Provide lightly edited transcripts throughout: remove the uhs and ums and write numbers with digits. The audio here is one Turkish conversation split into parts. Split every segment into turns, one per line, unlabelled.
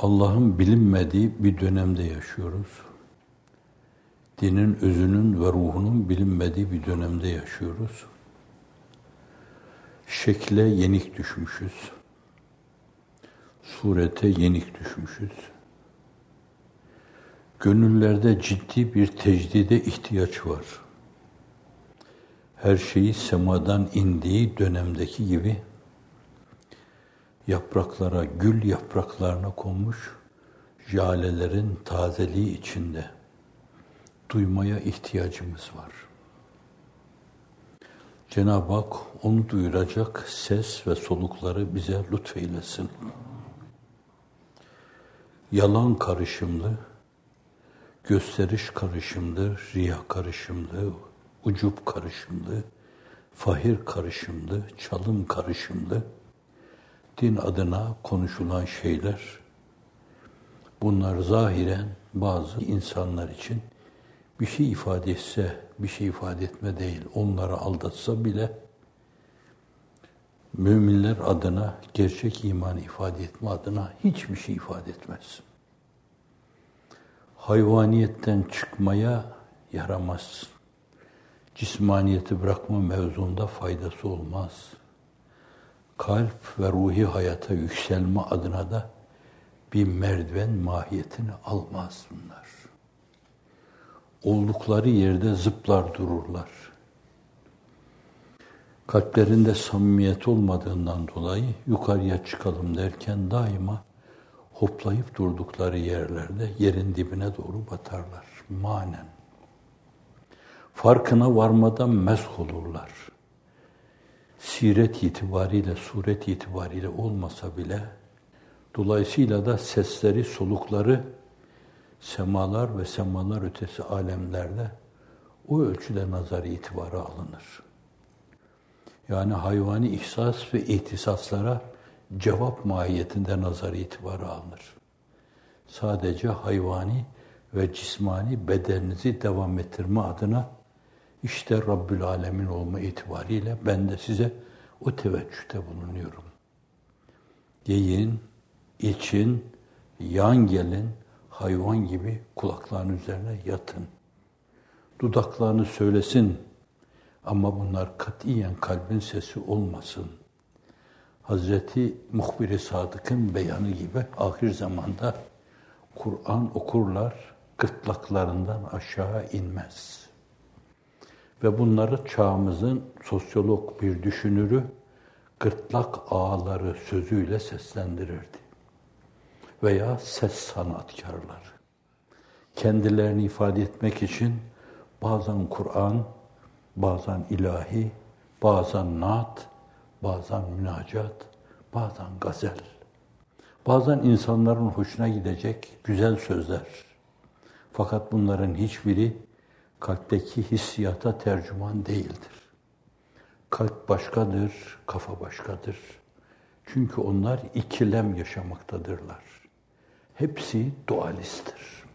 Allah'ın bilinmediği bir dönemde yaşıyoruz. Dinin özünün ve ruhunun bilinmediği bir dönemde yaşıyoruz. Şekle yenik düşmüşüz. Surete yenik düşmüşüz. Gönüllerde ciddi bir tecdide ihtiyaç var. Her şeyi semadan indiği dönemdeki gibi yapraklara, gül yapraklarına konmuş jalelerin tazeliği içinde duymaya ihtiyacımız var. Cenab-ı Hak onu duyuracak ses ve solukları bize lütfeylesin. Yalan karışımlı, gösteriş karışımlı, riya karışımlı, ucup karışımlı, fahir karışımlı, çalım karışımlı, din adına konuşulan şeyler, bunlar zahiren bazı insanlar için bir şey ifade etse, bir şey ifade etme değil, onları aldatsa bile müminler adına, gerçek imanı ifade etme adına hiçbir şey ifade etmez. Hayvaniyetten çıkmaya yaramaz. Cismaniyeti bırakma mevzunda faydası olmaz. Kalp ve ruhi hayata yükselme adına da bir merdiven mahiyetini almaz bunlar. Oldukları yerde zıplar dururlar. Kalplerinde samimiyet olmadığından dolayı yukarıya çıkalım derken daima hoplayıp durdukları yerlerde yerin dibine doğru batarlar manen. Farkına varmadan mesk olurlar. Siret itibariyle, suret itibariyle olmasa bile, dolayısıyla da sesleri, solukları semalar ve semalar ötesi alemlerde o ölçüde nazar itibara alınır. Yani hayvani ihsas ve ihtisaslara cevap mahiyetinde nazar itibara alınır. Sadece hayvani ve cismani bedeninizi devam ettirme adına işte Rabbül Alemin olma itibariyle ben de size o teveccühte bulunuyorum. Yiyin, için, yan gelin, hayvan gibi kulaklarının üzerine yatın. Dudaklarını söylesin ama bunlar katiyen kalbin sesi olmasın. Hazreti Muhbir-i Sadık'ın beyanı gibi ahir zamanda Kur'an okurlar, gırtlaklarından aşağı inmez. Ve bunları çağımızın sosyolog bir düşünürü gırtlak ağları sözüyle seslendirirdi. Veya ses sanatkarları. Kendilerini ifade etmek için bazen Kur'an, bazen ilahi, bazen naat, bazen münacat, bazen gazel. Bazen insanların hoşuna gidecek güzel sözler. Fakat bunların hiçbiri kalpteki hissiyata tercüman değildir. Kalp başkadır, kafa başkadır. Çünkü onlar ikilem yaşamaktadırlar. Hepsi dualisttir.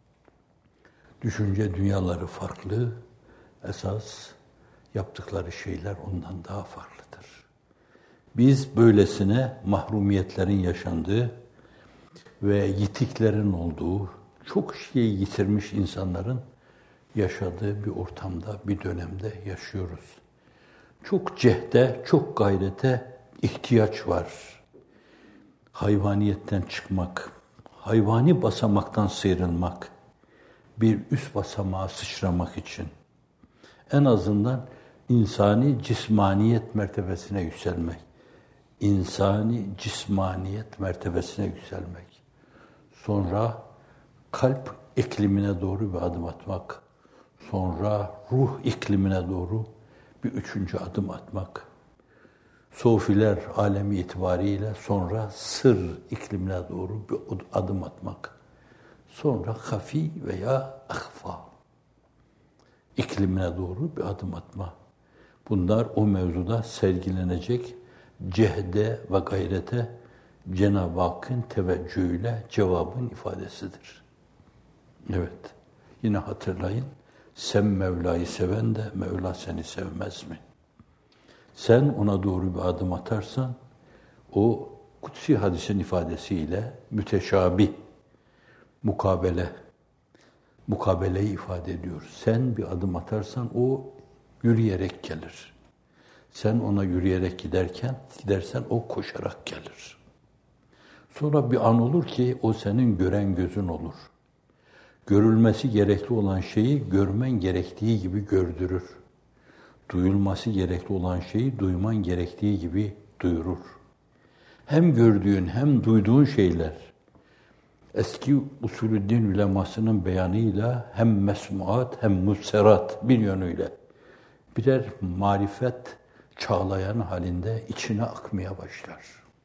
Düşünce dünyaları farklı, esas yaptıkları şeyler ondan daha farklıdır. Biz böylesine mahrumiyetlerin yaşandığı ve yitiklerin olduğu, çok şeyi yitirmiş insanların yaşadığı bir ortamda, bir dönemde yaşıyoruz. Çok cehde, çok gayrete ihtiyaç var. Hayvaniyetten çıkmak, hayvani basamaktan sıyrılmak, bir üst basamağa sıçramak için en azından insani cismaniyet mertebesine yükselmek. İnsani cismaniyet mertebesine yükselmek. Sonra kalp iklimine doğru bir adım atmak. Sonra ruh iklimine doğru bir üçüncü adım atmak. Sofiler alemi itibariyle sonra sır iklimine doğru bir adım atmak. Sonra hafi veya ahfa iklimine doğru bir adım atma. Bunlar o mevzuda sergilenecek cehde ve gayrete Cenab-ı Hakk'ın teveccühüyle cevabın ifadesidir. Evet, yine hatırlayın. Sen Mevla'yı seven de Mevla seni sevmez mi? Sen ona doğru bir adım atarsan, o Kutsi hadisin ifadesiyle müteşabih, mukabeleyi ifade ediyor. Sen bir adım atarsan o yürüyerek gelir. Sen ona yürüyerek gidersen o koşarak gelir. Sonra bir an olur ki o senin gören gözün olur. Görülmesi gerekli olan şeyi görmen gerektiği gibi gördürür. Duyulması gerekli olan şeyi duyman gerektiği gibi duyurur. Hem gördüğün hem duyduğun şeyler eski usulü din ulemasının beyanıyla hem mesmuat hem müsserat bir yönüyle birer marifet çağlayan halinde içine akmaya başlar.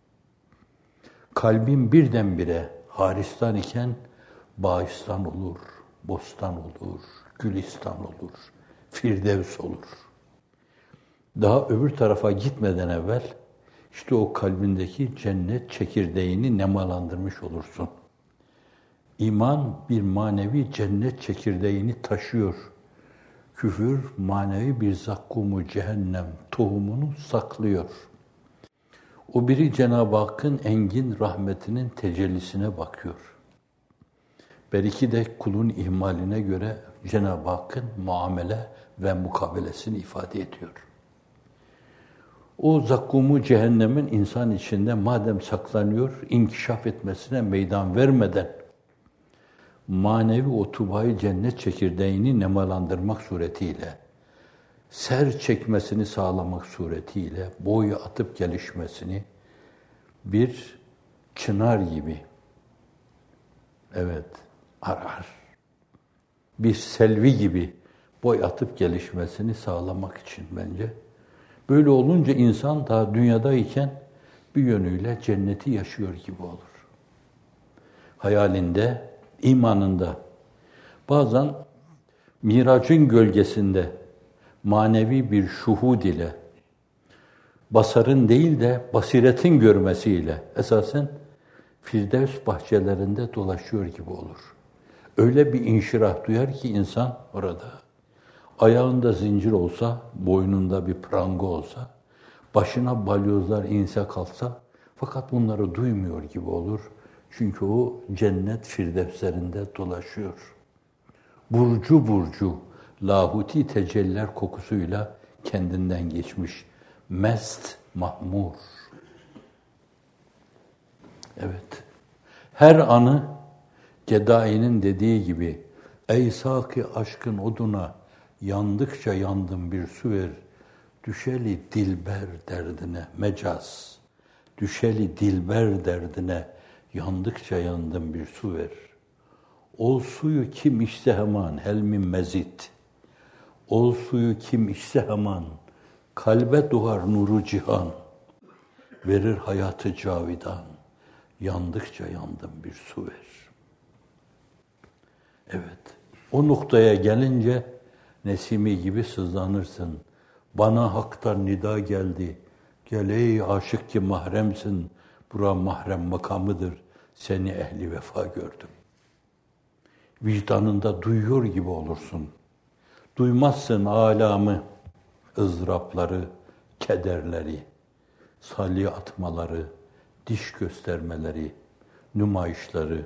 Kalbin birdenbire haristan iken bağistan olur, bostan olur, gülistan olur, firdevs olur. Daha öbür tarafa gitmeden evvel işte o kalbindeki cennet çekirdeğini nemalandırmış olursun. İman bir manevi cennet çekirdeğini taşıyor. Küfür manevi bir zakkumu cehennem tohumunu saklıyor. O biri Cenab-ı Hakk'ın engin rahmetinin tecellisine bakıyor. Belki de kulun ihmaline göre Cenab-ı Hakk'ın muamele ve mukabelesini ifade ediyor. O zakkumu cehennemin insan içinde madem saklanıyor, inkişaf etmesine meydan vermeden manevi o tubayı cennet çekirdeğini nemalandırmak suretiyle, ser çekmesini sağlamak suretiyle, boyu atıp gelişmesini bir çınar gibi, evet, arar. Bir selvi gibi boy atıp gelişmesini sağlamak için bence. Böyle olunca insan daha dünyadayken bir yönüyle cenneti yaşıyor gibi olur. Hayalinde, imanında, bazen miracın gölgesinde manevi bir şuhud ile, basarın değil de basiretin görmesiyle esasen Firdevs bahçelerinde dolaşıyor gibi olur. Öyle bir inşirah duyar ki insan orada, ayağında zincir olsa, boynunda bir pranga olsa, başına balyozlar inse kalsa, fakat bunları duymuyor gibi olur. Çünkü o cennet firdevslerinde dolaşıyor. Burcu burcu, lahuti tecelliler kokusuyla kendinden geçmiş. Mest, mahmur. Evet. Her anı Gedai'nin dediği gibi, ey saki aşkın oduna, yandıkça yandım bir su ver, düşeli dilber derdine mecaz, düşeli dilber derdine yandıkça yandım bir su ver. Ol suyu kim içse hemen helmin mezit, ol suyu kim içse hemen kalbe doğar nuru cihan, verir hayatı cavidan, yandıkça yandım bir su ver. Evet, o noktaya gelince Nesimi gibi sızlanırsın. Bana haktan nida geldi. Gel ey aşık ki mahremsin. Bura mahrem makamıdır. Seni ehli vefa gördüm. Vicdanında duyuyor gibi olursun. Duymazsın alamı, ızdırapları, kederleri, salya atmaları, diş göstermeleri, nümayişleri,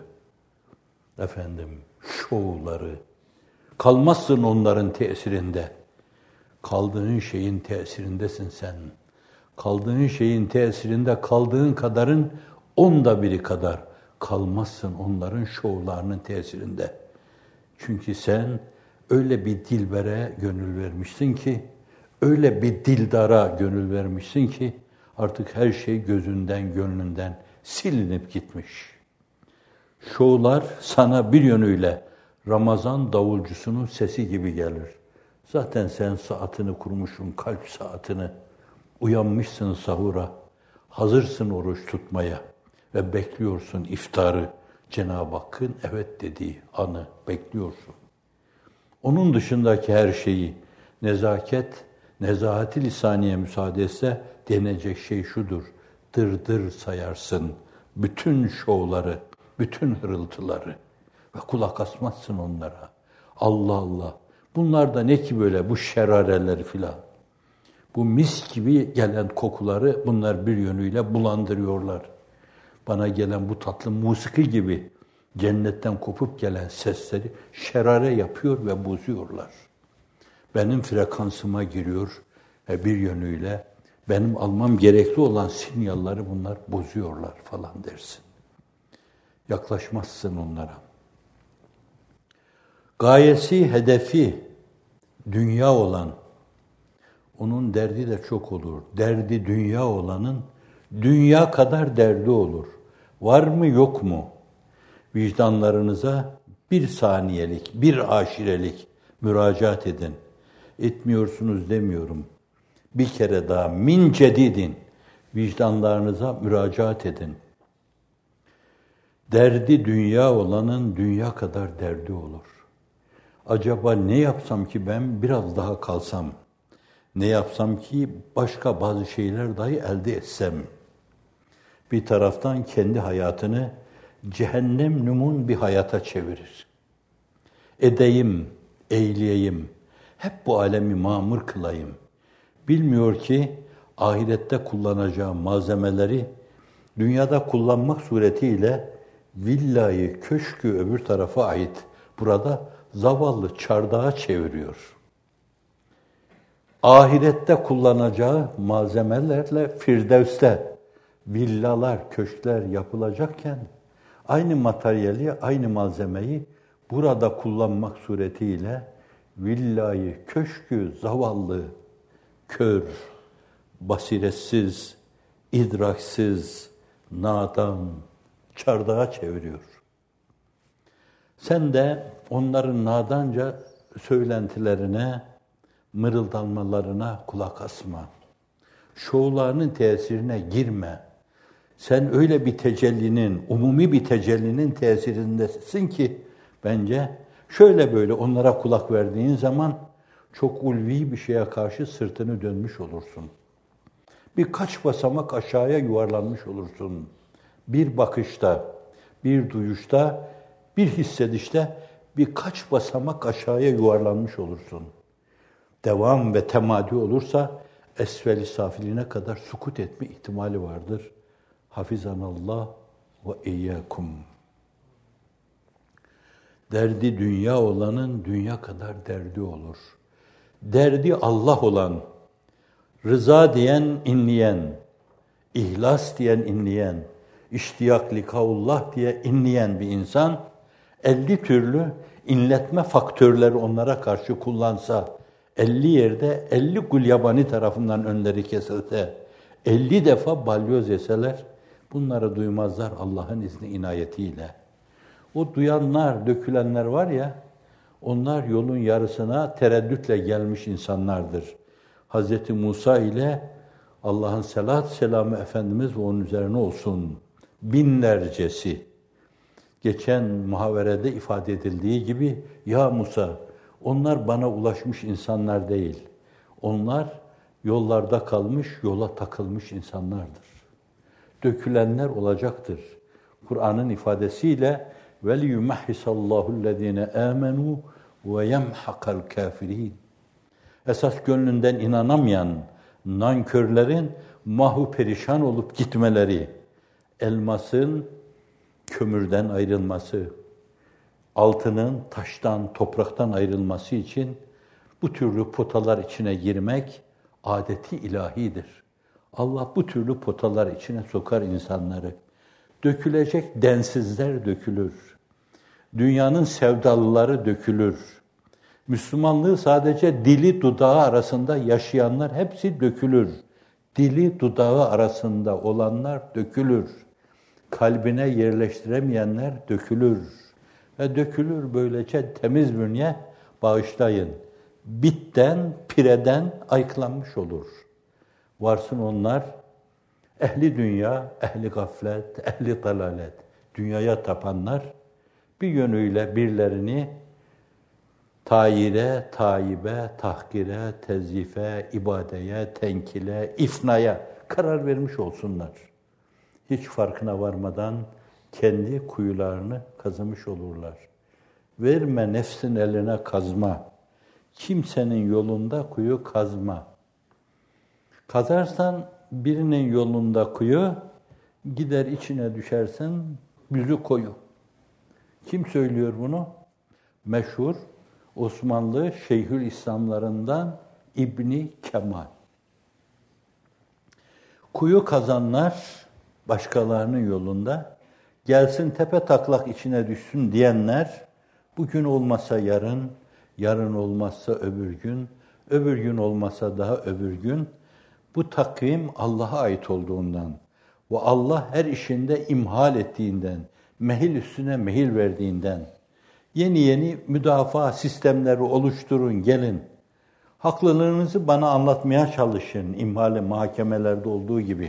şovları. Kalmazsın onların tesirinde. Kaldığın şeyin tesirindesin sen. Kaldığın şeyin tesirinde kaldığın kadarın 1/10 kadar kalmazsın onların şovlarının tesirinde. Çünkü sen öyle bir dilbere gönül vermişsin ki, öyle bir dildara gönül vermişsin ki artık her şey gözünden, gönlünden silinip gitmiş. Şovlar sana bir yönüyle Ramazan davulcusunun sesi gibi gelir. Zaten sen saatini kurmuşsun, kalp saatini. Uyanmışsın sahura, hazırsın oruç tutmaya ve bekliyorsun iftarı. Cenab-ı Hakk'ın evet dediği anı bekliyorsun. Onun dışındaki her şeyi nezahat-i lisaniye müsaade etse denecek şey şudur. Dırdır sayarsın bütün şovları, bütün hırıltıları ve kulak asmazsın onlara. Allah Allah. Bunlar da ne ki böyle bu şerareler filan. Bu mis gibi gelen kokuları bunlar bir yönüyle bulandırıyorlar. Bana gelen bu tatlı musiki gibi cennetten kopup gelen sesleri şerare yapıyor ve bozuyorlar. Benim frekansıma giriyor ve bir yönüyle benim almam gerekli olan sinyalleri bunlar bozuyorlar falan dersin. Yaklaşmazsın onlara. Gayesi, hedefi dünya olan, onun derdi de çok olur. Derdi dünya olanın dünya kadar derdi olur. Var mı yok mu? Vicdanlarınıza bir saniyelik, bir aşirelik müracaat edin. Etmiyorsunuz demiyorum. Bir kere daha min cedidin vicdanlarınıza müracaat edin. Derdi dünya olanın dünya kadar derdi olur. Acaba ne yapsam ki ben biraz daha kalsam? Ne yapsam ki başka bazı şeyler dahi elde etsem? Bir taraftan kendi hayatını cehennem numun bir hayata çevirir. Edeyim, eyleyeyim, hep bu alemi mamur kılayım. Bilmiyor ki ahirette kullanacağı malzemeleri dünyada kullanmak suretiyle villayı, köşkü öbür tarafa ait burada zavallı çardağa çeviriyor. Ahirette kullanacağı malzemelerle Firdevs'te villalar, köşkler yapılacakken aynı materyali, aynı malzemeyi burada kullanmak suretiyle villayı, köşkü zavallı, kör, basiretsiz, idraksiz, nadan, çardağa çeviriyor. Sen de onların nadanca söylentilerine, mırıldanmalarına kulak asma. Şovlarının tesirine girme. Sen öyle bir tecellinin, umumi bir tecellinin tesirindesin ki bence şöyle böyle onlara kulak verdiğin zaman çok ulvi bir şeye karşı sırtını dönmüş olursun. Birkaç basamak aşağıya yuvarlanmış olursun. Bir bakışta, bir duyuşta, bir hissedişte birkaç basamak aşağıya yuvarlanmış olursun. Devam ve temadi olursa esfel-i safiline kadar sukut etme ihtimali vardır. Hafizanallah ve iyyakum. Derdi dünya olanın dünya kadar derdi olur. Derdi Allah olan, rıza diyen inleyen, ihlas diyen inleyen, iştiyak likaullah diye inleyen bir insan 50 türlü inletme faktörleri onlara karşı kullansa, 50 yerde 50 gulyabani tarafından önleri kesilse, 50 defa balyoz yeseler, bunları duymazlar Allah'ın izni inayetiyle. O duyanlar, dökülenler var ya, onlar yolun yarısına tereddütle gelmiş insanlardır. Hz. Musa ile Allah'ın selat selamı Efendimiz ve onun üzerine olsun binlercesi. Geçen muhaverede ifade edildiği gibi, ya Musa, onlar bana ulaşmış insanlar değil. Onlar yollarda kalmış, yola takılmış insanlardır. Dökülenler olacaktır. Kur'an'ın ifadesiyle وَلِيُمَحِّسَ اللّٰهُ الَّذ۪ينَ آمَنُوا وَيَمْحَقَ الْكَافِر۪ينَ Esas gönlünden inanamayan nankörlerin mahvu perişan olup gitmeleri, elmasın kömürden ayrılması, altının taştan, topraktan ayrılması için bu türlü potalar içine girmek adeti ilahidir. Allah bu türlü potalar içine sokar insanları. Dökülecek densizler dökülür. Dünyanın sevdalıları dökülür. Müslümanlığı sadece dili dudağı arasında yaşayanlar hepsi dökülür. Dili dudağı arasında olanlar dökülür. Kalbine yerleştiremeyenler dökülür. Ve dökülür böylece temiz bünye bağışlayın. Bitten, pireden ayıklanmış olur. Varsın onlar ehli dünya, ehli gaflet, ehli dalalet, dünyaya tapanlar bir yönüyle birilerini tayire, taibe, tahkire, tezyife, ibadeye, tenkile, ifnaya karar vermiş olsunlar. Hiç farkına varmadan kendi kuyularını kazımış olurlar. Verme nefsin eline kazma. Kimsenin yolunda kuyu kazma. Kazarsan birinin yolunda kuyu, Gider içine düşersen yüzü koyu. Kim söylüyor bunu? Meşhur Osmanlı Şeyhülislamlarından İbni Kemal. Kuyu kazanlar başkalarının yolunda, gelsin tepe taklak içine düşsün diyenler, bugün olmasa yarın, yarın olmazsa öbür gün, öbür gün olmasa daha öbür gün, bu takvim Allah'a ait olduğundan ve Allah her işinde imhal ettiğinden, mehil üstüne mehil verdiğinden, yeni yeni müdafaa sistemleri oluşturun, gelin. Haklılığınızı bana anlatmaya çalışın, imhali mahkemelerde olduğu gibi.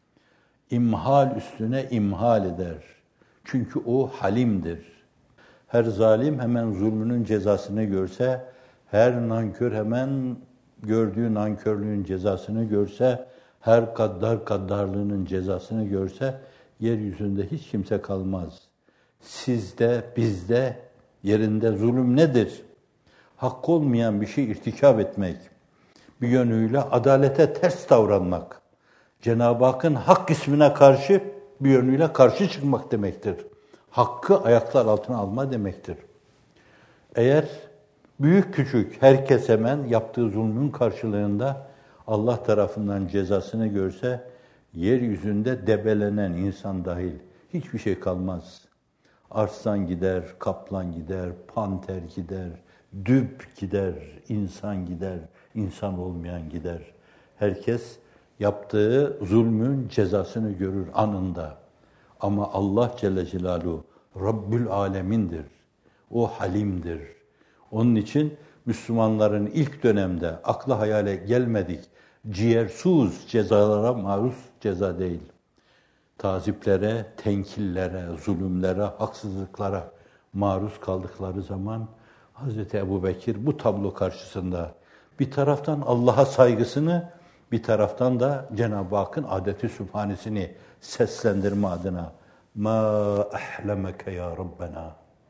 İmhal üstüne imhal eder. Çünkü o halimdir. Her zalim hemen zulmünün cezasını görse, her nankör hemen gördüğü nankörlüğün cezasını görse, her gaddar gaddarlığının cezasını görse, yeryüzünde hiç kimse kalmaz. Sizde, bizde, yerinde zulüm nedir? Hakkı olmayan bir şey irtikap etmek, bir yönüyle adalete ters davranmak, Cenab-ı Hakk'ın hak ismine karşı bir yönüyle karşı çıkmak demektir. Hakkı ayaklar altına alma demektir. Eğer büyük küçük herkes hemen yaptığı zulmün karşılığında Allah tarafından cezasını görse, yeryüzünde debelenen insan dahil hiçbir şey kalmaz. Arslan gider, kaplan gider, panter gider, düp gider, insan gider, insan olmayan gider. Herkes yaptığı zulmün cezasını görür anında. Ama Allah Celle Celaluhu Rabbül Alemin'dir. O halimdir. Onun için Müslümanların ilk dönemde akla hayale gelmedik, ciğersuz cezalara maruz ceza değil. Taziplere, tenkillere, zulümlere, haksızlıklara maruz kaldıkları zaman Hazreti Ebubekir bu tablo karşısında bir taraftan Allah'a saygısını, bir taraftan da Cenab-ı Hakk'ın adeti sübhanesini seslendirme adına مَا أَحْلَمَكَ يَا رَبَّنَا.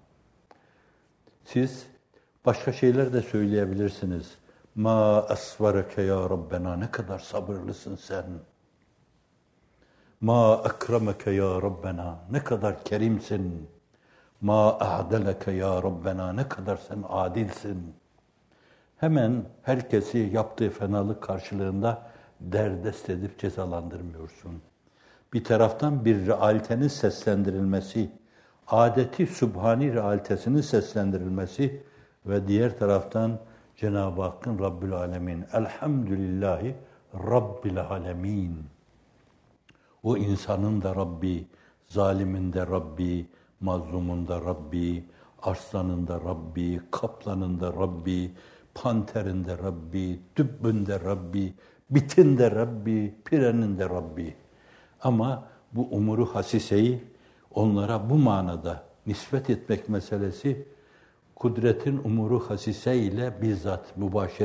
Siz başka şeyler de söyleyebilirsiniz. مَا أَسْوَرَكَ يَا رَبَّنَا. Ne kadar sabırlısın sen. مَا أَكْرَمَكَ يَا رَبَّنَا. Ne kadar kerimsin. مَا أَعْدَلَكَ يَا رَبَّنَا. Ne kadar sen adilsin. Hemen herkesi yaptığı fenalık karşılığında derdest edip cezalandırmıyorsun. Bir taraftan bir realitenin seslendirilmesi, adeti sübhani realitesinin seslendirilmesi ve diğer taraftan Cenab-ı Hakk'ın Rabbül Alemin, Elhamdülillahi Rabbil Alemin. O insanın da Rabbi, zalimin de Rabbi, mazlumun da Rabbi, arslanın da Rabbi, kaplanın da Rabbi, panterin de Rabbi, dübbün de Rabbi, bitin de Rabbi, pirenin de Rabbi. Ama bu umuru hasiseyi onlara bu manada nispet etmek meselesi, kudretin umuru hasise ile bizzat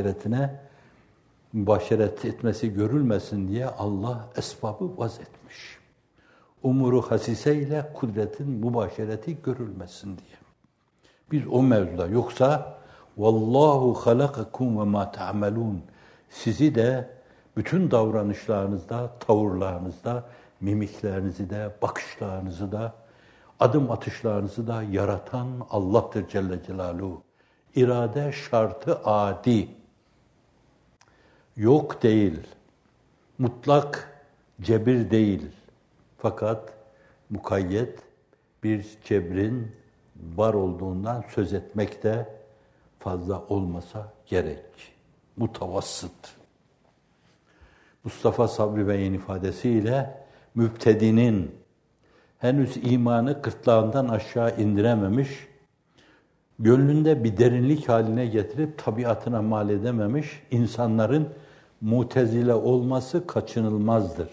mübaşeret etmesi görülmesin diye Allah esbabı vaz etmiş. Umuru hasise ile kudretin mübaşereti görülmesin diye. Biz o mevzuda, yoksa vallahu halakakum ve ma ta'malun. Sizi de bütün davranışlarınızda, tavırlarınızda, mimiklerinizi de, bakışlarınızı da, adım atışlarınızı da yaratan Allah'tır Celle Celaluhu. İrade şartı adi. Yok değil. Mutlak cebir değil. Fakat mukayyet bir cebrin var olduğundan söz etmek de fazla olmasa gerek. Mutavassıt. Mustafa Sabri Bey'in ifadesiyle mübtedinin henüz imanı gırtlağından aşağı indirememiş, gönlünde bir derinlik haline getirip tabiatına mal edememiş insanların mutezile olması kaçınılmazdır.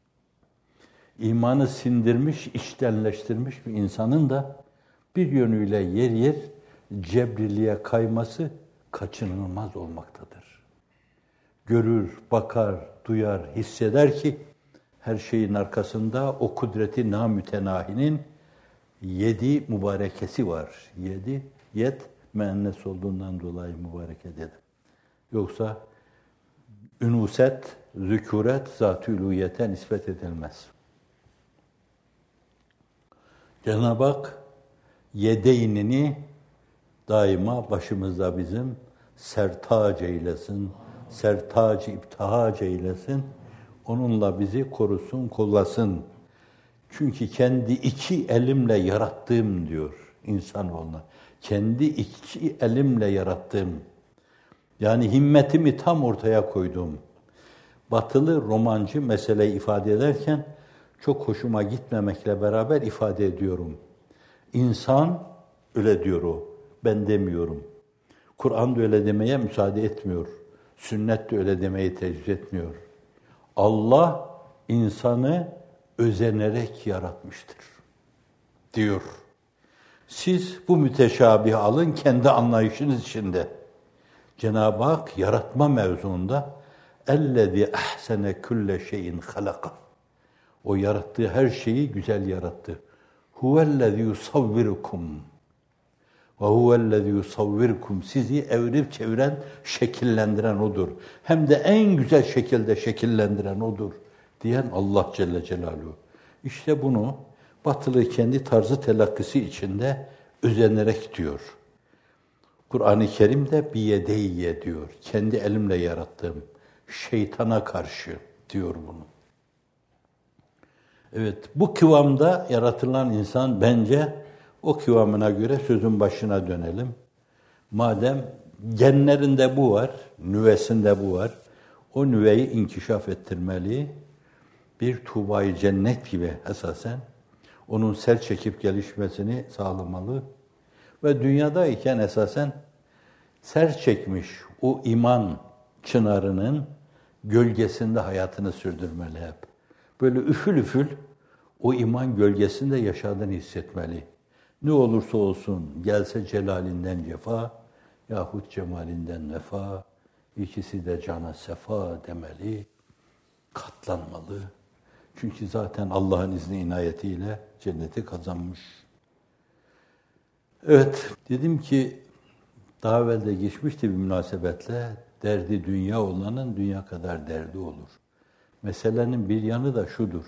İmanı sindirmiş, içtenleştirmiş bir insanın da bir yönüyle yer yer cebriliğe kayması kaçınılmaz olmaktadır. Görür, bakar, duyar, hisseder ki her şeyin arkasında o kudreti namütenahinin 7 mübarekesi var. 7, yet müennes olduğundan dolayı mübareke dedim. Yoksa ünuset, zükûret, zat-ı uluhiyete nispet edilmez. Cenab-ı Hak yedeynini daima başımızda bizim sertac eylesin, sertac iptihac eylesin. Onunla bizi korusun, kollasın. Çünkü kendi iki elimle yarattığım diyor insanoğluna. Kendi iki elimle yarattığım. Yani himmetimi tam ortaya koydum. Batılı romancı meseleyi ifade ederken çok hoşuma gitmemekle beraber ifade ediyorum. İnsan öyle diyor o. Ben demiyorum. Kur'an da öyle demeye müsaade etmiyor. Sünnet de öyle demeyi tecrübe etmiyor. Allah insanı özenerek yaratmıştır diyor. Siz bu müteşabihi alın kendi anlayışınız içinde. Cenab-ı Hak yaratma mevzuunda اَلَّذِي اَحْسَنَ كُلَّ شَيْءٍ خَلَقَ. O yarattığı her şeyi güzel yarattı. هُوَ الَّذِي يُصَوِّرُكُمْ وَهُوَ الَّذِي يُصَوِّرُكُمْ. Sizi evirip çeviren, şekillendiren O'dur. Hem de en güzel şekilde şekillendiren O'dur diyen Allah Celle Celaluhu. İşte bunu Batılı kendi tarzı telakkisi içinde özenerek diyor. Kur'an-ı Kerim'de biyedeyye diyor. Kendi elimle yarattığım şeytana karşı diyor bunu. Evet, bu kıvamda yaratılan insan bence o kıvamına göre sözün başına dönelim. Madem genlerinde bu var, nüvesinde bu var, o nüveyi inkişaf ettirmeli. Bir tuğbayı cennet gibi esasen onun sel çekip gelişmesini sağlamalı. Ve dünyadayken esasen ser çekmiş o iman çınarının gölgesinde hayatını sürdürmeli hep. Böyle üfül üfül o iman gölgesinde yaşadığını hissetmeli. Ne olursa olsun gelse celalinden cefa yahut cemalinden vefa, ikisi de cana sefa demeli, katlanmalı. Çünkü zaten Allah'ın izni inayetiyle cenneti kazanmış. Evet, dedim ki daha evvel de geçmişti bir münasebetle, derdi dünya olanın dünya kadar derdi olur. Meselenin bir yanı da şudur.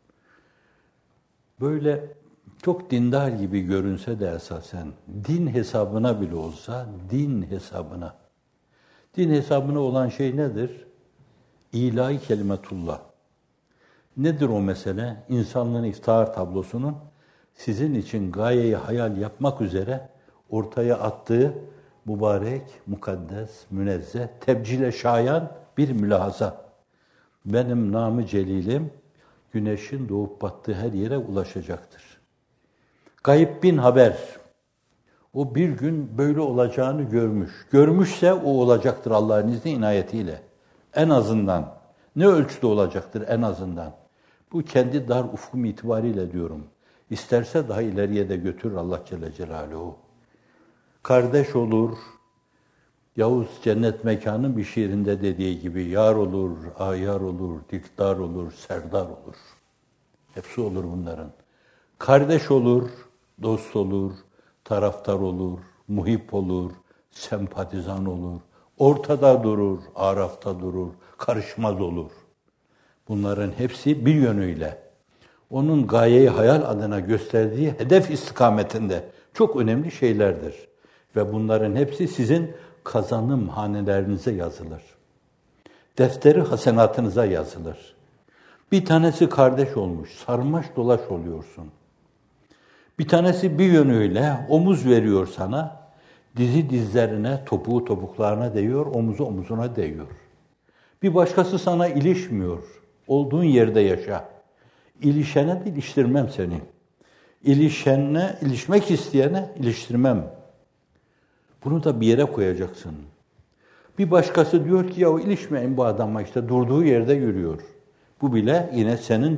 Böyle çok dindar gibi görünse de esasen, din hesabına bile olsa, din hesabına olan şey nedir? İlahi kelimetullah. Nedir o mesele? İnsanlığın iftihar tablosunun sizin için gayeyi hayal yapmak üzere ortaya attığı mübarek, mukaddes, münezzeh, tebcile şayan bir mülahaza. Benim namı celilim, güneşin doğup battığı her yere ulaşacaktır. Gayb bin haber. O bir gün böyle olacağını görmüş. Görmüşse o olacaktır Allah'ın izni inayetiyle. En azından. Ne ölçüde olacaktır en azından. Bu kendi dar ufkum itibariyle diyorum. İsterse daha ileriye de götürür Allah Celle Celaluhu. Kardeş olur, Yavuz Cennet Mekanı'nın bir şiirinde dediği gibi yar olur, ayar olur, dikdar olur, serdar olur. Hepsi olur bunların. Kardeş olur, dost olur, taraftar olur, muhip olur, sempatizan olur, ortada durur, arafta durur, karışmaz olur. Bunların hepsi bir yönüyle onun gayeyi hayal adına gösterdiği hedef istikametinde çok önemli şeylerdir. Ve bunların hepsi sizin kazanım hanelerinize yazılır. Defteri hasenatınıza yazılır. Bir tanesi kardeş olmuş, sarmaş dolaş oluyorsun. Bir tanesi bir yönüyle omuz veriyor sana, dizi dizlerine, topuğu topuklarına değiyor, omuzu omuzuna değiyor. Bir başkası sana ilişmiyor, olduğun yerde yaşa. İlişene de iliştirmem seni. İlişmek isteyene iliştirmem. Bunu da bir yere koyacaksın. Bir başkası diyor ki ya ilişmeyin bu adama işte durduğu yerde yürüyor. Bu bile yine senin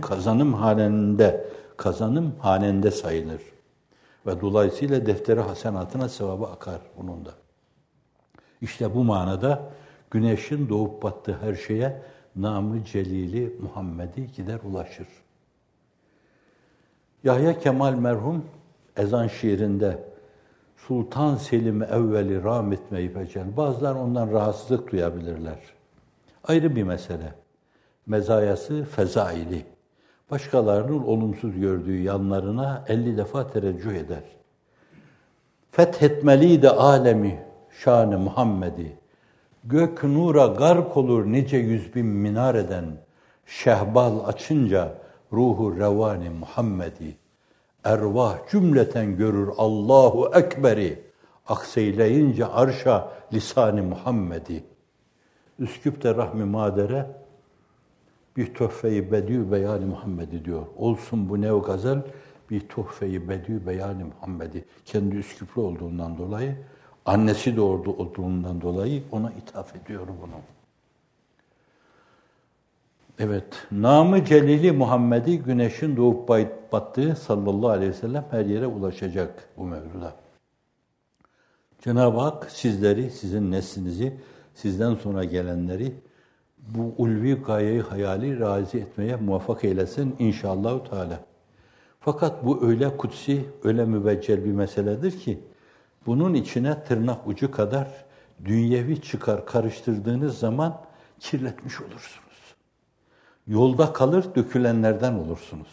kazanım hanende sayılır. Ve dolayısıyla defteri hasenatına sevabı akar bunun da. İşte bu manada güneşin doğup battığı her şeye namı celili Muhammed'i gider ulaşır. Yahya Kemal merhum ezan şiirinde Sultan Selim evveli rahmetmeyi beceren. Bazılar ondan rahatsızlık duyabilirler. Ayrı bir mesele. Mezayası fezaili. başkalarının olumsuz gördüğü yanlarına 50 defa tereccüh eder. Fethetmeliydi alemi şan-ı Muhammed'i. Gök nura gark olur nice 100.000 minareden. Şehbal açınca ruhu revani Muhammed'i. Ervah cümleten görür Allahu Ekber'i. Akseyleyince arşa lisan-ı Muhammed'i. Üsküp'te Rahmi Madere bir tuhfe-i bedî beyan-ı Muhammed'i diyor. Olsun bu nev gazel bir tuhfe-i bedî beyan-ı Muhammed'i. Kendi Üsküplü olduğundan dolayı, annesi de orada olduğundan dolayı ona ithaf ediyor bunu. Evet, namı celili Muhammed'i güneşin doğup battığı sallallahu aleyhi ve sellem her yere ulaşacak bu mevzuda. Cenab-ı Hak sizleri, sizin neslinizi, sizden sonra gelenleri bu ulvi gayeyi hayali razı etmeye muvaffak eylesin inşallah Teala. Fakat bu öyle kutsi, öyle mübeccel bir meseledir ki bunun içine tırnak ucu kadar dünyevi çıkar karıştırdığınız zaman kirletmiş olursunuz. Yolda kalır dökülenlerden olursunuz.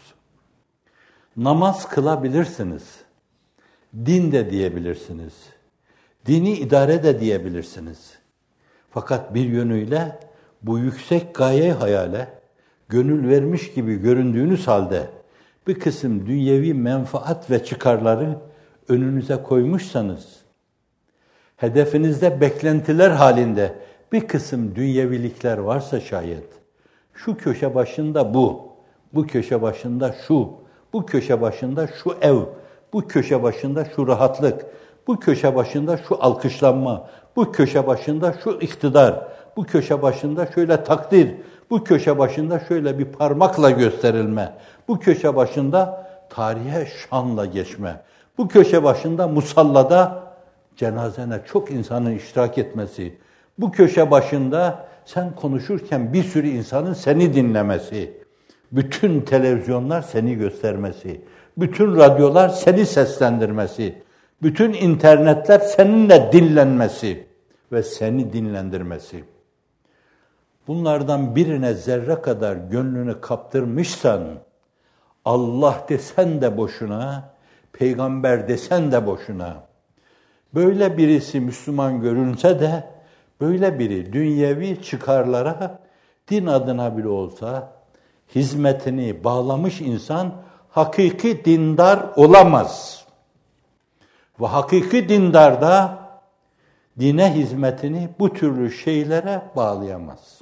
Namaz kılabilirsiniz. Din de diyebilirsiniz. Dini idare de diyebilirsiniz. Fakat bir yönüyle bu yüksek gaye hayale gönül vermiş gibi göründüğünüz halde bir kısım dünyevi menfaat ve çıkarları önünüze koymuşsanız, hedefinizde beklentiler halinde bir kısım dünyevilikler varsa şayet, şu köşe başında bu köşe başında şu, bu köşe başında şu ev, bu köşe başında şu rahatlık, bu köşe başında şu alkışlanma, bu köşe başında şu iktidar, bu köşe başında şöyle takdir, bu köşe başında şöyle bir parmakla gösterilme, bu köşe başında tarihe şanla geçme, bu köşe başında musallada cenazene çok insanın iştirak etmesi, bu köşe başında sen konuşurken bir sürü insanın seni dinlemesi, bütün televizyonlar seni göstermesi, bütün radyolar seni seslendirmesi, bütün internetler seninle dinlenmesi ve seni dinlendirmesi. Bunlardan birine zerre kadar gönlünü kaptırmışsan, Allah desen de boşuna, peygamber desen de boşuna. Böyle birisi Müslüman görünse de, böyle biri dünyevi çıkarlara, din adına bile olsa, hizmetini bağlamış insan, hakiki dindar olamaz. Ve hakiki dindar da, dine hizmetini bu türlü şeylere bağlayamaz.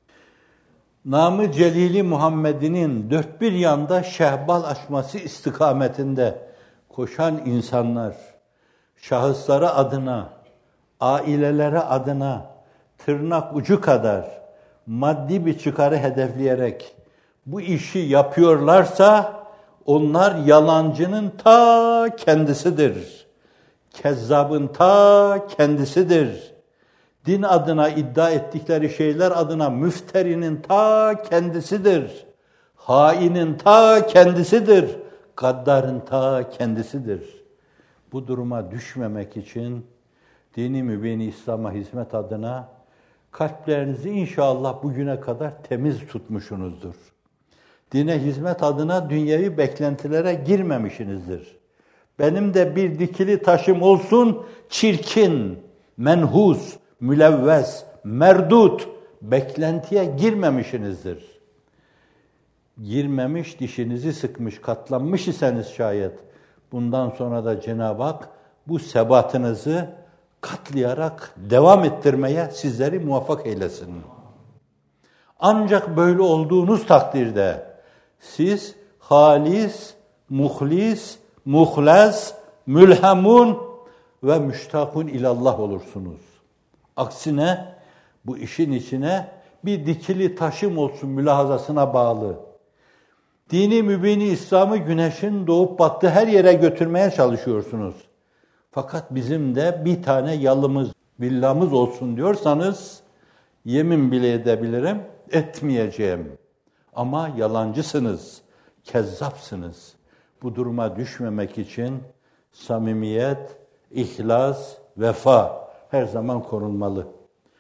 Namı Celili Muhammed'inin dört bir yanda şehbal açması istikametinde koşan insanlar, şahısları adına, aileleri adına tırnak ucu kadar maddi bir çıkarı hedefleyerek bu işi yapıyorlarsa onlar yalancının ta kendisidir. Kezzabın ta kendisidir. Din adına iddia ettikleri şeyler adına müfterinin ta kendisidir. Hainin ta kendisidir. Gaddarın ta kendisidir. Bu duruma düşmemek için dini mübini İslam'a hizmet adına kalplerinizi inşallah bugüne kadar temiz tutmuşsunuzdur. Dine hizmet adına dünyevi beklentilere girmemişsinizdir. Benim de bir dikili taşım olsun, çirkin, menhus, mülevves, merdut, beklentiye girmemişsinizdir. Girmemiş, dişinizi sıkmış, katlanmış iseniz şayet, bundan sonra da Cenab-ı Hak bu sebatınızı katlayarak devam ettirmeye sizleri muvaffak eylesin. Ancak böyle olduğunuz takdirde siz halis, muhlis, muhles, mülhemun ve müştakun ilallah olursunuz. Aksine bu işin içine bir dikili taşım olsun mülahazasına bağlı. Dini mübini İslam'ı güneşin doğup battığı her yere götürmeye çalışıyorsunuz. Fakat bizim de bir tane yalımız, villamız olsun diyorsanız yemin bile edebilirim, etmeyeceğim. Ama yalancısınız, kezzapsınız. Bu duruma düşmemek için samimiyet, ihlas, vefa her zaman korunmalı.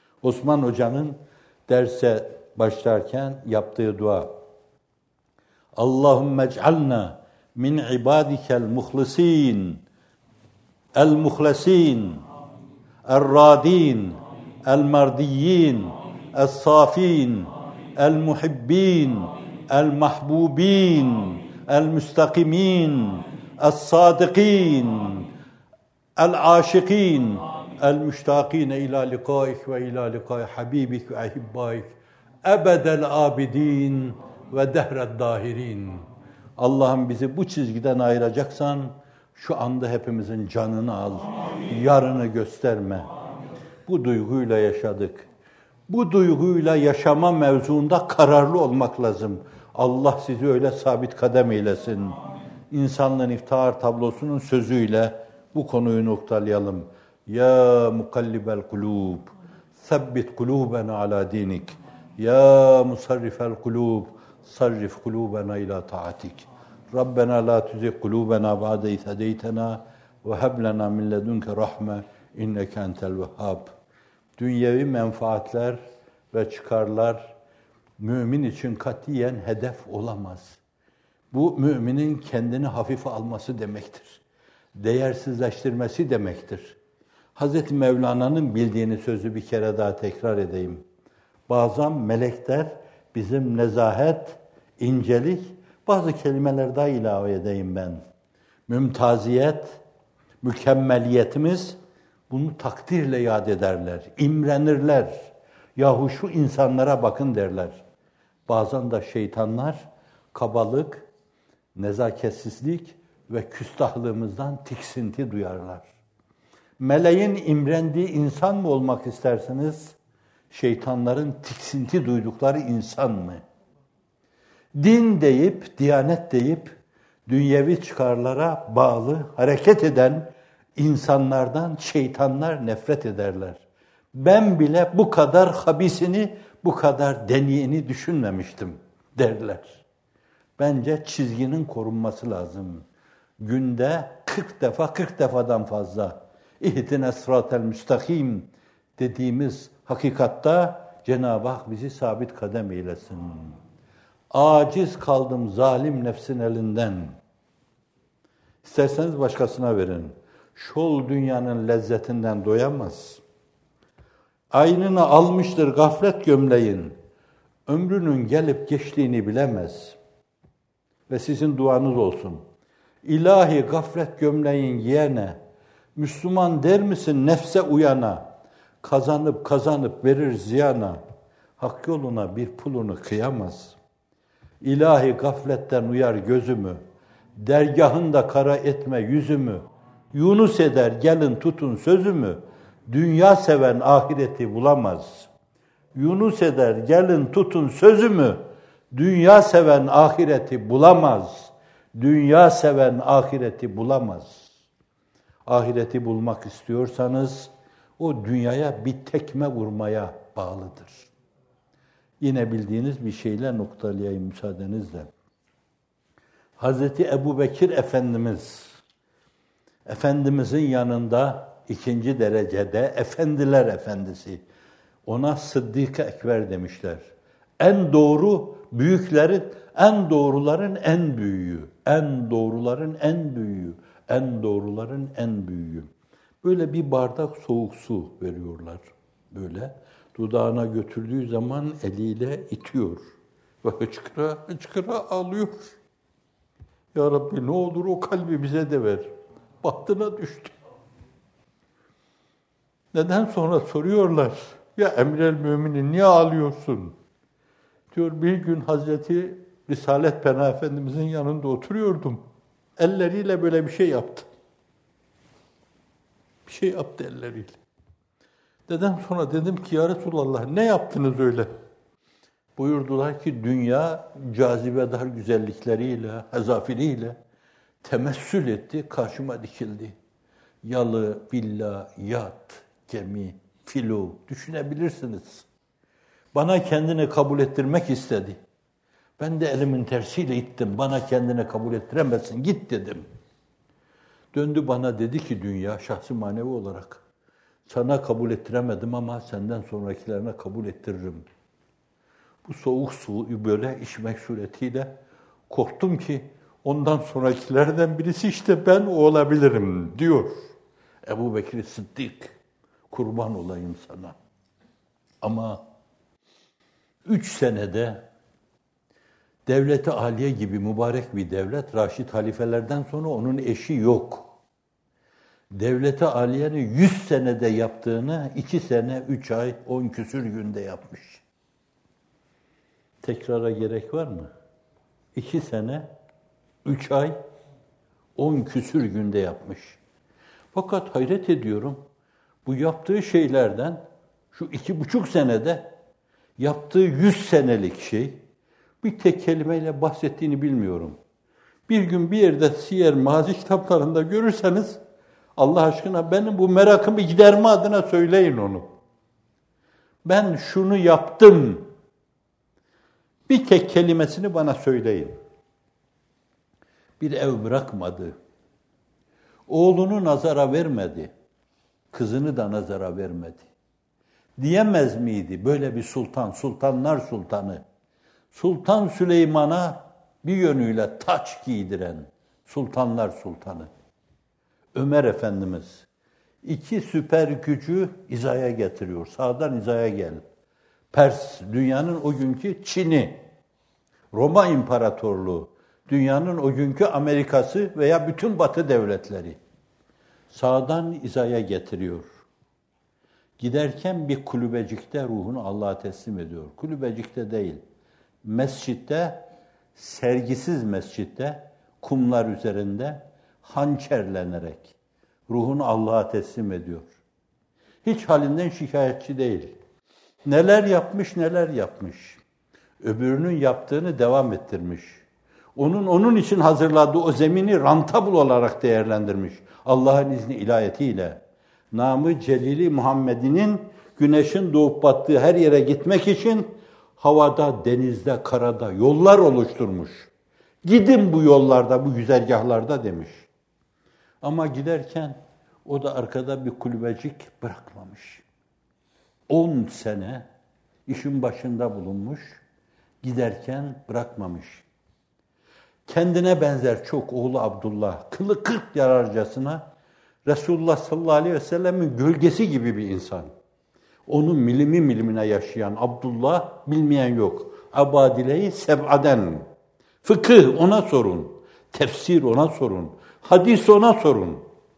Osman Hoca'nın derse başlarken yaptığı dua. Allahümme ec'alna min ibadikel muhlisin, el muhlesin, el radin, el mardiyyin, el safin, el muhibbin, el mahbubin, el müstakimin, el sadikin, el aşikin, el müştakine ila likaik ve ila likai habibik ve ahibbaik, ebedel abidin ve dehred dahirin. Allah'ım bizi bu çizgiden ayıracaksan şu anda hepimizin canını al. Yarını gösterme. Bu duyguyla yaşadık. Bu duyguyla yaşama mevzuunda kararlı olmak lazım. Allah sizi öyle sabit kadem eylesin. İnsanlığın iftihar tablosunun sözüyle bu konuyu noktalayalım. Ya mukallibel kulub, sebbit kulubena ala dinik. Ya musarrifel kulub, sarrif kulubena ila taatik. Rabbena la tuzigh kulubena ba'de iz hedeytena ve heb lena min ledunke rahme inneke entel vehhab. Dünyevi menfaatler ve çıkarlar mümin için katiyen hedef olamaz. Bu müminin kendini hafife alması demektir. Değersizleştirmesi demektir. Hazreti Mevlana'nın bildiğini sözü bir kere daha tekrar edeyim. Bazen melekler bizim nezahet, incelik, bazı kelimeler daha ilave edeyim ben. Mümtaziyet, mükemmeliyetimiz bunu takdirle yad ederler, imrenirler. Yahu şu insanlara bakın derler. Bazen de şeytanlar kabalık, nezaketsizlik ve küstahlığımızdan tiksinti duyarlar. Meleğin imrendiği insan mı olmak istersiniz? Şeytanların tiksinti duydukları insan mı? Din deyip, diyanet deyip, dünyevi çıkarlara bağlı hareket eden insanlardan şeytanlar nefret ederler. Ben bile bu kadar habisini, bu kadar deniyeni düşünmemiştim derler. Bence çizginin korunması lazım. Günde 40 defa, 40 defadan fazla İhdine sıratel müstakim dediğimiz hakikatta Cenab-ı Hak bizi sabit kadem eylesin. Aciz kaldım zalim nefsin elinden. İsterseniz başkasına verin. Şol dünyanın lezzetinden doyamaz. Aynını almıştır gaflet gömleğin. Ömrünün gelip geçtiğini bilemez. Ve sizin duanız olsun. İlahi gaflet gömleğin giyene, Müslüman der misin nefse uyana, kazanıp verir ziyana, hak yoluna bir pulunu kıyamaz. İlahi gafletten uyar gözümü, dergahında kara etme yüzümü, Yunus eder gelin tutun sözümü, dünya seven ahireti bulamaz. Yunus eder gelin tutun sözümü, dünya seven ahireti bulamaz. Dünya seven ahireti bulamaz. Ahireti bulmak istiyorsanız o dünyaya bir tekme vurmaya bağlıdır. Yine bildiğiniz bir şeyle noktalayayım müsaadenizle. Hazreti Ebubekir Efendimizin yanında ikinci derecede Efendiler Efendisi. Ona Sıddık-ı Ekber demişler. En doğru büyüklerin, en doğruların en büyüğü. En doğruların en büyüğü. En doğruların en büyüğü. Böyle bir bardak soğuk su veriyorlar. Böyle dudağına götürdüğü zaman eliyle itiyor. Ve hıçkıra hıçkıra ağlıyor. Ya Rabbi ne olur o kalbi bize de ver. Bahtına düştü. Neden sonra soruyorlar. Ya Emir-el Müminin niye ağlıyorsun? Diyor bir gün Hazreti Risalet Pena Efendimizin yanında oturuyordum. Elleriyle böyle bir şey yaptı. Bir şey yaptı elleriyle. Neden sonra dedim ki ya Resulallah ne yaptınız öyle? Buyurdular ki dünya cazibedar güzellikleriyle, hezafiliyle temessül etti, karşıma dikildi. Yalı, villa, yat, gemi, filo düşünebilirsiniz. Bana kendini kabul ettirmek istedi. Ben de elimin tersiyle ittim. Bana kendini kabul ettiremezsin, git dedim. Döndü bana dedi ki dünya, şahsi manevi olarak, sana kabul ettiremedim ama senden sonrakilerine kabul ettiririm. Bu soğuk suyu böyle içmek suretiyle Korktum ki ondan sonrakilerden birisi işte ben olabilirim diyor. Ebu Bekir Sıddık, kurban olayım sana. Ama 3 senede devlet-i aliye gibi mübarek bir devlet, Raşid halifelerden sonra onun eşi yok. Devlet-i aliyenin 100 senede yaptığını 2 sene, 3 ay, 10 küsür günde yapmış. Tekrara gerek var mı? 2 sene, 3 ay, 10 küsür günde yapmış. Fakat hayret ediyorum, bu yaptığı şeylerden şu 2,5 senede yaptığı 100 senelik şey, bir tek kelimeyle bahsettiğini bilmiyorum. Bir gün bir yerde siyer mazi kitaplarında görürseniz, Allah aşkına benim bu merakımı giderme adına söyleyin onu. Ben şunu yaptım. Bir tek kelimesini bana söyleyin. Bir ev bırakmadı. Oğlunu nazara vermedi. Kızını da nazara vermedi. Diyemez miydi böyle bir sultan, sultanlar sultanı, Sultan Süleyman'a bir yönüyle taç giydiren sultanlar sultanı, Ömer Efendimiz 2 süper gücü hizaya getiriyor. Sağdan hizaya gel. Pers, dünyanın o günkü Çin'i, Roma İmparatorluğu, dünyanın o günkü Amerika'sı veya bütün Batı devletleri sağdan hizaya getiriyor. Giderken bir kulübecikte ruhunu Allah'a teslim ediyor. Kulübecikte değil, mescitte, sergisiz mescitte, kumlar üzerinde hançerlenerek ruhunu Allah'a teslim ediyor. Hiç halinden şikayetçi değil. Neler yapmış, neler yapmış. Öbürünün yaptığını devam ettirmiş. Onun için hazırladığı o zemini rentable olarak değerlendirmiş. Allah'ın izni ilahiyetiyle. Namı Celili Muhammed'inin güneşin doğup battığı her yere gitmek için havada, denizde, karada yollar oluşturmuş. Gidin bu yollarda, bu güzergahlarda demiş. Ama giderken o da arkada bir kulübecik bırakmamış. 10 sene işin başında bulunmuş, giderken bırakmamış. Kendine benzer çok oğlu Abdullah, kılı 40 yararcasına Resulullah sallallahu aleyhi ve sellemin gölgesi gibi bir insan. Onun milimi milimine yaşayan Abdullah bilmeyen yok. Abadileyi seb'aden. Fıkıh ona sorun. Tefsir ona sorun. Hadis ona sorun.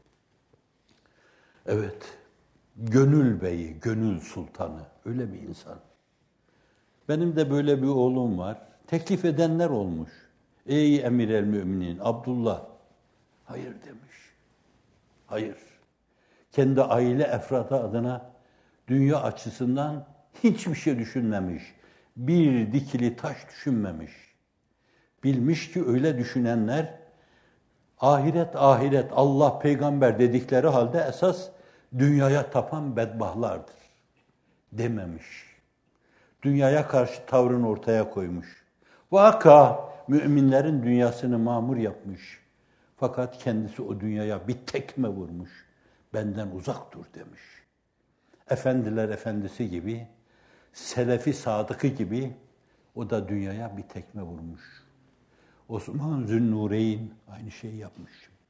Evet, gönül beyi, gönül sultanı. Öyle bir insan. Benim de böyle bir oğlum var. Teklif edenler olmuş. Ey emir el müminin Abdullah. Hayır demiş. Hayır. Kendi aile efradı adına dünya açısından hiçbir şey düşünmemiş. Bir dikili taş düşünmemiş. Bilmiş ki öyle düşünenler ahiret Allah peygamber dedikleri halde esas dünyaya tapan bedbahtlardır dememiş. Dünyaya karşı tavrını ortaya koymuş. Vaka müminlerin dünyasını mamur yapmış. Fakat kendisi o dünyaya bir tekme vurmuş. Benden uzak dur demiş. Efendiler efendisi gibi, Selefi Sadık'ı gibi o da dünyaya bir tekme vurmuş. Osman Zünnureyn aynı şeyi yapmış.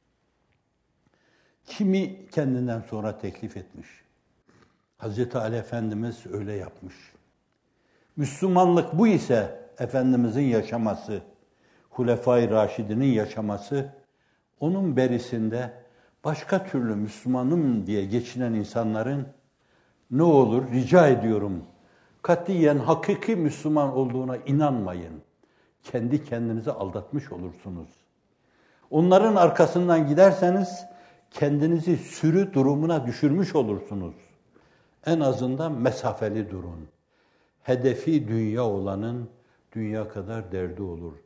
Kimi kendinden sonra teklif etmiş. Hazreti Ali Efendimiz öyle yapmış. Müslümanlık bu ise Efendimizin yaşaması, Hulefai Raşidinin yaşaması, onun berisinde başka türlü Müslümanım diye geçinen insanların ne olur rica ediyorum, katiyen hakiki Müslüman olduğuna inanmayın. Kendi kendinizi aldatmış olursunuz. Onların arkasından giderseniz kendinizi sürü durumuna düşürmüş olursunuz. En azından mesafeli durun. Hedefi dünya olanın dünya kadar derdi olur.